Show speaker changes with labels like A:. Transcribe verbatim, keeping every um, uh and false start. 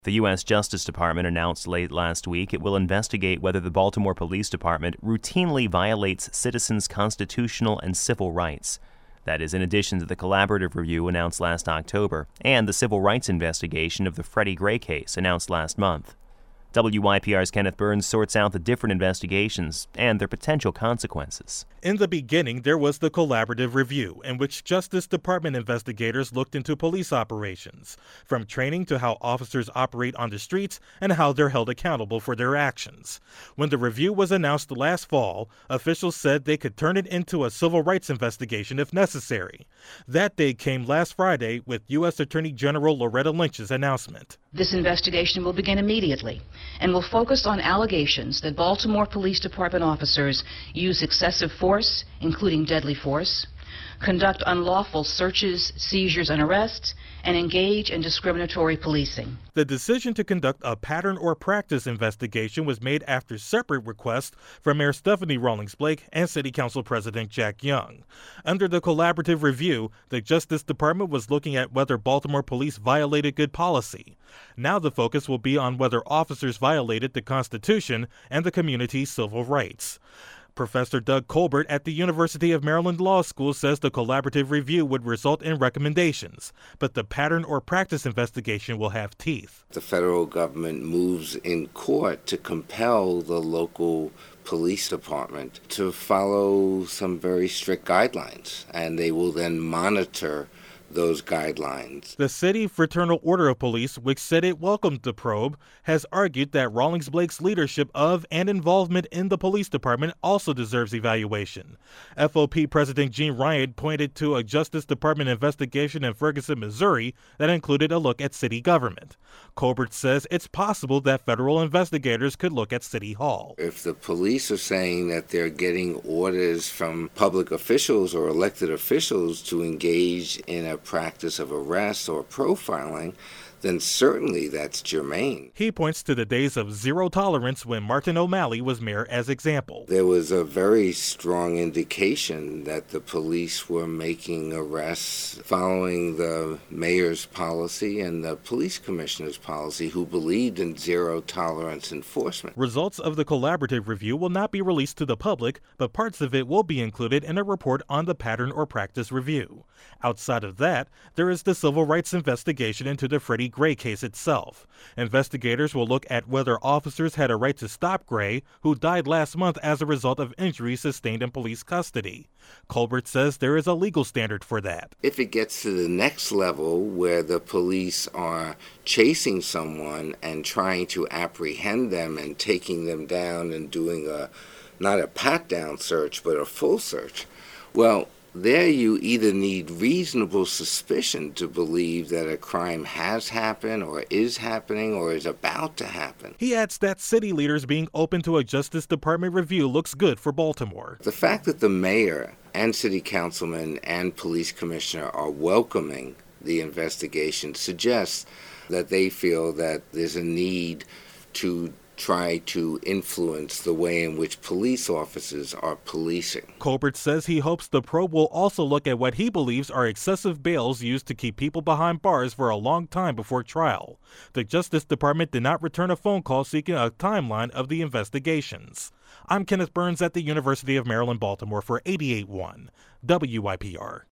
A: The U S Justice Department announced late last week it will investigate whether the Baltimore Police Department routinely violates citizens' constitutional and civil rights. That is in addition to the collaborative review announced last October and the civil rights investigation of the Freddie Gray case announced last month. W Y P R's Kenneth Burns sorts out the different investigations and their potential consequences.
B: In the beginning, there was the collaborative review, in which Justice Department investigators looked into police operations, from training to how officers operate on the streets and how they're held accountable for their actions. When the review was announced last fall, officials said they could turn it into a civil rights investigation if necessary. That day came last Friday with U S Attorney General Loretta Lynch's announcement.
C: This investigation will begin immediately and will focus on allegations that Baltimore Police Department officers use excessive force, including deadly force, conduct unlawful searches, seizures, and arrests, and engage in discriminatory policing.
B: The decision to conduct a pattern or practice investigation was made after separate requests from Mayor Stephanie Rawlings Blake and City Council President Jack Young. Under the collaborative review, the Justice Department was looking at whether Baltimore police violated good policy. Now the focus will be on whether officers violated the Constitution and the community's civil rights. Professor Doug Colbert at the University of Maryland Law School says the collaborative review would result in recommendations, but the pattern or practice investigation will have teeth.
D: The federal government moves in court to compel the local police department to follow some very strict guidelines, and they will then monitor those guidelines.
B: The City Fraternal Order of Police, which said it welcomed the probe, has argued that Rawlings Blake's leadership of and involvement in the police department also deserves evaluation. F O P President Gene Ryan pointed to a Justice Department investigation in Ferguson, Missouri that included a look at city government. Colbert says it's possible that federal investigators could look at City Hall.
D: If the police are saying that they're getting orders from public officials or elected officials to engage in a practice of arrest or profiling, then certainly that's germane.
B: He points to the days of zero tolerance when Martin O'Malley was mayor as example.
D: There was a very strong indication that the police were making arrests following the mayor's policy and the police commissioner's policy, who believed in zero tolerance enforcement.
B: Results of the collaborative review will not be released to the public, but parts of it will be included in a report on the pattern or practice review. Outside of that, there is the civil rights investigation into the Freddie Gray case itself. Investigators will look at whether officers had a right to stop Gray, who died last month as a result of injuries sustained in police custody. Colbert says there is a legal standard for that.
D: If it gets to the next level where the police are chasing someone and trying to apprehend them and taking them down and doing a not a pat-down search but a full search, well, there you either need reasonable suspicion to believe that a crime has happened or is happening or is about to happen.
B: He adds that city leaders being open to a Justice Department review looks good for Baltimore.
D: The fact that the mayor and city councilman and police commissioner are welcoming the investigation suggests that they feel that there's a need to try to influence the way in which police officers are policing.
B: Colbert says he hopes the probe will also look at what he believes are excessive bails used to keep people behind bars for a long time before trial. The Justice Department did not return a phone call seeking a timeline of the investigations. I'm Kenneth Burns at the University of Maryland, Baltimore for eighty-eight point one W Y P R.